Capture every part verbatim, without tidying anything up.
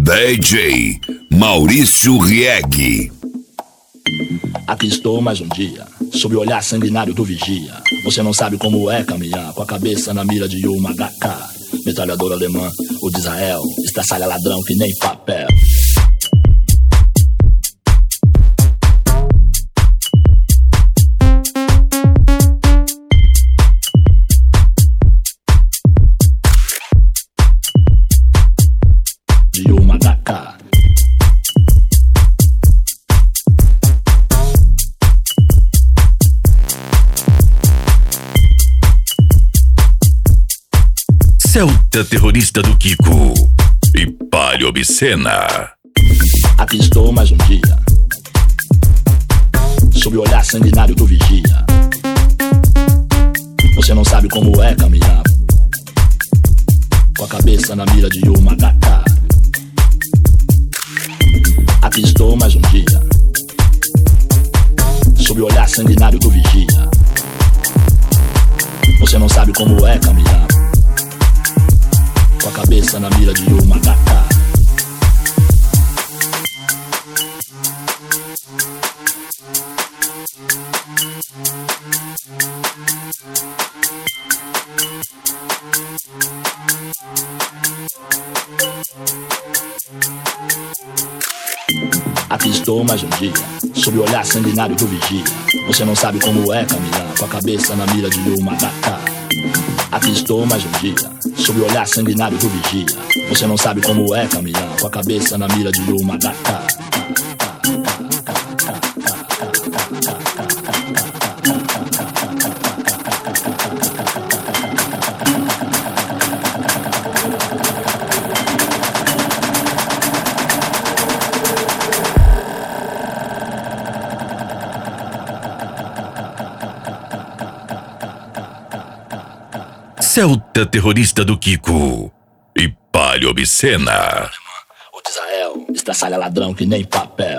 D J Maurício Rieg. Aqui estou mais um dia, sob o olhar sanguinário do vigia. Você não sabe como é caminhar com a cabeça na mira de uma H K. Metralhador alemã, o de Israel, estraçalha ladrão que nem papel. De uma H K. Celta terrorista do Kiko e Palha Obscena. Aqui estou mais um dia, sob o olhar sanguinário do vigia. Você não sabe como é caminhar com a cabeça na mira de uma H K. Aqui estou mais um dia, sob o olhar sanguinário do vigia. Você não sabe como é caminhar com a cabeça na mira de uma H K. Aqui estou mais um dia, sob o olhar sanguinário do vigia. Você não sabe como é caminhar com a cabeça na mira de uma H K. Aqui estou mais um dia, sob o olhar sanguinário do vigia. Você não sabe como é caminhar com a cabeça na mira de uma H K. Celta terrorista do Kiko e Palha Obscena. O de Israel, estraçalha ladrão que nem papel.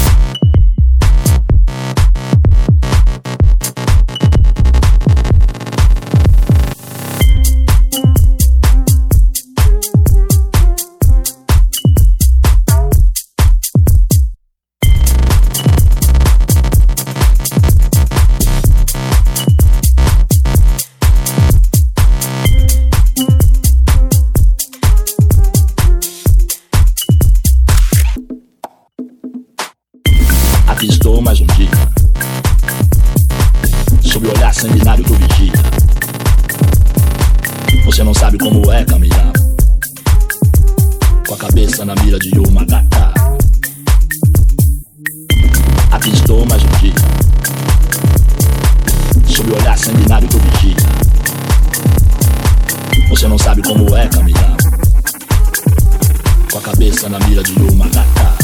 Aqui estou mais um dia, sob o olhar sanguinário do vigia. Você não sabe como é caminhar com a cabeça na mira de uma H K. Aqui estou mais um dia, sob o olhar sanguinário do vigia. Você não sabe como é caminhar com a cabeça na mira de uma H K.